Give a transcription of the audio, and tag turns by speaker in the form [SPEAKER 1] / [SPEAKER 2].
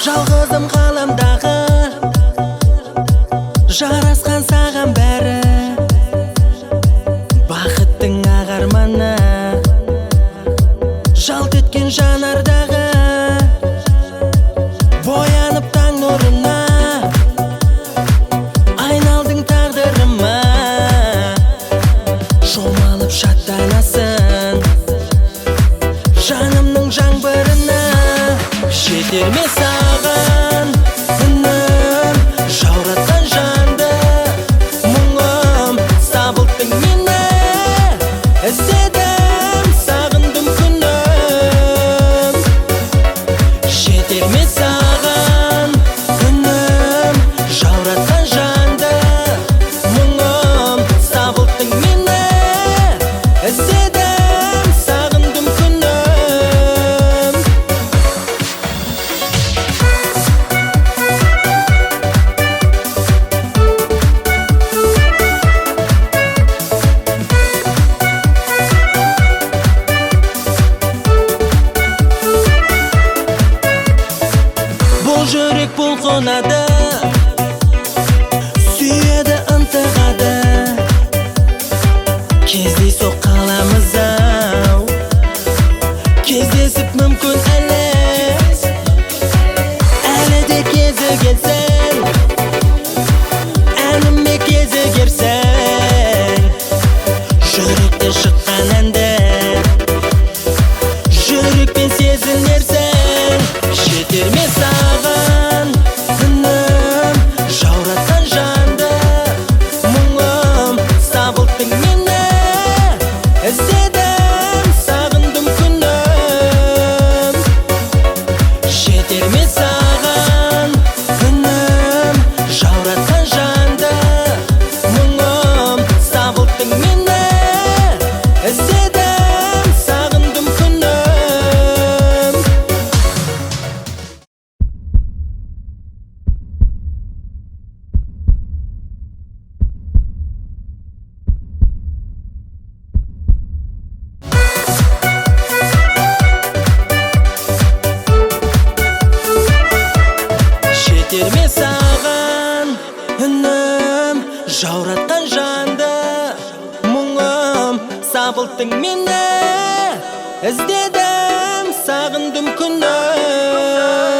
[SPEAKER 1] Жалғызым ғаламдағы жарасқан саған бәрі, бақыттың ағарманы жалт еткен жанардағы, боянып таң нұрына айналдың тағдырыма. Шомалып шаттанасың жанымның жаңбырына. Жетер ме саған үнім жауратқан жанды, мұңым сабылттың мені іздедім, сағындым күнім. Жетер ме саған үнім жауратқан жанды, мұңым сабылттың мені іздедім, сағындым күнім. Бұл жүрек бұлқынады, сүйеді ынтығады, кездейсоқ қаламыз ау, кездесіп мүмкін әлі де кезі келсең, әніме кезі керсең. Жүректе шыққан әнді жүрекпен сезінерсің. Жетер ме саған үнім жауратқан жанды, мұңым сабылттың мені іздедім, сағындым күнім. Жетер ме саған үнім жауратқан жанды, мұңым сабылттың мені іздедім, сағындым күнім. Жетер ме саған үнім жауратқан жанды, мұңым сабылттың мені іздедім, сағындым күнім.